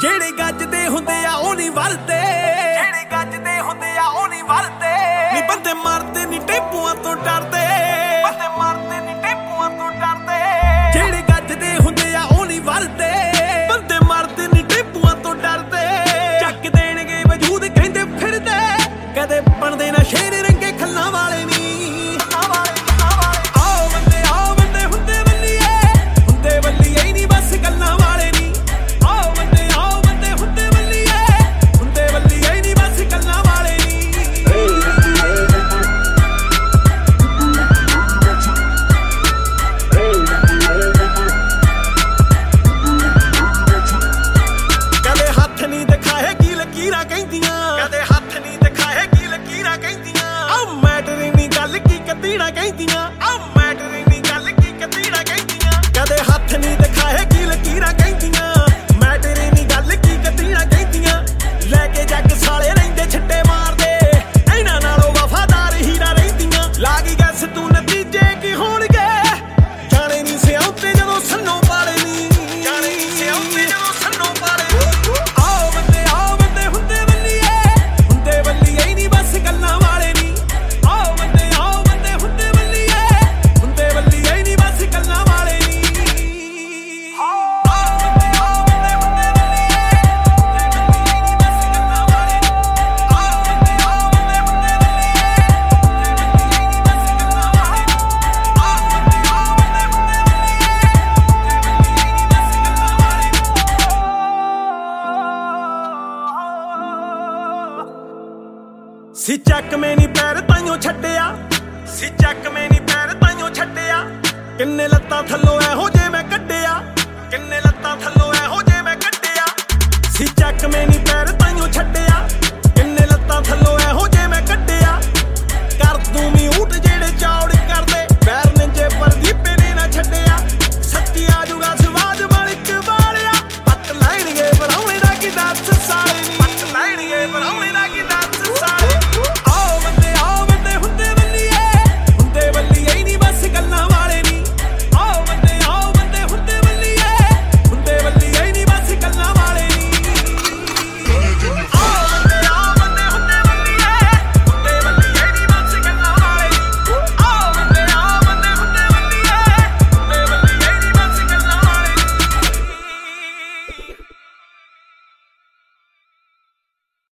ਜਿਹੜੇ ਗੱਜਦੇ ਹੁੰਦੇ ਆ ਉਹ ਨਹੀਂ ਵਰਦੇ, ਜਿਹੜੇ ਗੱਜਦੇ ਹੁੰਦੇ ਆ ਉਹ ਨਹੀਂ ਵਰਦੇ। ਨੀ ਬੰਦੇ ਮਰਦੇ ਨੀ ਟੇਪੂਆਂ ਤੋਂ ਡਰਦੇ, ਬੰਦੇ ਮਰਦੇ ਨੀ ਟੇਪੂਆਂ ਤੋਂ ਡਰਦੇ। ਜਿਹੜੇ ਗੱਜਦੇ ਹੁੰਦੇ ਆ ਉਹ ਨਹੀਂ ਵਰਦੇ, ਬੰਦੇ ਮਰਦੇ ਨੀ ਟੇਪੂਆਂ ਤੋਂ ਡਰਦੇ। ਚੱਕ ਦੇਣਗੇ ਵਜੂਦ ਕਹਿੰਦੇ ਫਿਰਦੇ, ਕਦੇ ਬਣਦੇ ਨਾ ਸ਼ੇਰ ਰੰਗੇ ਖੱਲਾਂ ਵਾਲੇ ਨੀ। ਕਦੇ ਹੱਥ ਨਹੀਂ ਦਿਖਾਏ ਕੀ ਲਕੀਰਾਂ ਕਹਿੰਦੀਆਂ, ਆ ਮੈਟਰ ਨਹੀਂ ਗੱਲ ਕੀ ਕਤੀੜਾ ਕਹਿੰਦੀਆਂ, ਆ ਮੈਟਰ ਨਹੀਂ ਗੱਲ ਕੀ ਕਤੀੜਾ ਕਹਿੰਦੀਆਂ। ਕਦੇ ਹੱਥ ਨਹੀਂ ਦਿਖਾਏ ਕੀ ਲਕੀਰਾਂ ਕਹਿੰਦੀਆਂ, ਮੈਟਰ ਨਹੀਂ ਗੱਲ ਕੀ ਕਤੀੜਾ ਕਹਿੰਦੀਆਂ। ਲੈ ਕੇ ਜੱਗ ਸਾਲੇ ਰਹਿੰਦੇ ਛੱਡੇ ਮਾਰਦੇ, ਇਹਨਾਂ ਨਾਲੋਂ ਵਫਾਦਾਰ ਹੀਰਾ ਰਹਿੰਦੀਆਂ। ਲਾਗੀ ਗੈਸ ਤੂੰ ਨਤੀਜੇ ਕੀ ਹੋਣਗੇ, ਜਾਣੇ ਨਹੀਂ ਸਿਆਉਂਦੇ ਜਦੋਂ ਸੰਨੋਂ ਪਾਲੇ ਨੀ, ਜਾਣੇ ਨਹੀਂ ਸਿਆਉਂਦੇ ਜਦੋਂ ਸੰਨੋਂ ਪਾਲੇ ਨੀ। ਸੀ ਚੱਕ ਮੈਂ ਨੀ ਪੈਰ ਤਾਈਓ ਛੱਡਿਆ, ਸੀ ਚੱਕ ਮੈਂ ਨੀ ਪੈਰ ਤਾਈਓ ਛੱਡਿਆ। ਕਿੰਨੇ ਲੱਤਾਂ ਥੱਲੋਂ ਇਹੋ ਜੇ ਮੈਂ ਕੱਢਿਆ, ਕਿੰਨੇ ਲੱਤਾਂ ਥੱਲੋਂ ਇਹੋ ਜੇ ਮੈਂ ਕੱਢਿਆ। ਸੀ ਚੱਕ ਮੈਂ ਨੀ ਪੈਰ ਤਾਈਓ ਛੱਡਿਆ, ਕਿੰਨੇ ਲੱਤਾਂ ਥੱਲੋਂ ਇਹੋ ਜੇ ਮੈਂ ਕੱਢਿਆ। ਕਰ ਦੂੰ ਵੀ ਊਟ ਜਿਹੜੇ ਚੌੜ ਕਰਦੇ, ਪੈਰ ਨਿੰਜੇ ਪਰ ਦੀਪੇ ਨੇ ਨਾ ਛੱਡਿਆ। ਸੱਚੀ ਆਜੂਗਾ ਸਵਾਦ ਮਾਲਿਕ ਵਾਲਿਆ, ਪੱਟ ਲੈਣਗੇ ਬਣਾਉਣੇ ਦਾ ਕੀ ਦੱਸ ਸਾਲੇ ਨੀ, ਪੱਟ ਲੈਣਗੇ ਬਣਾਉਣੇ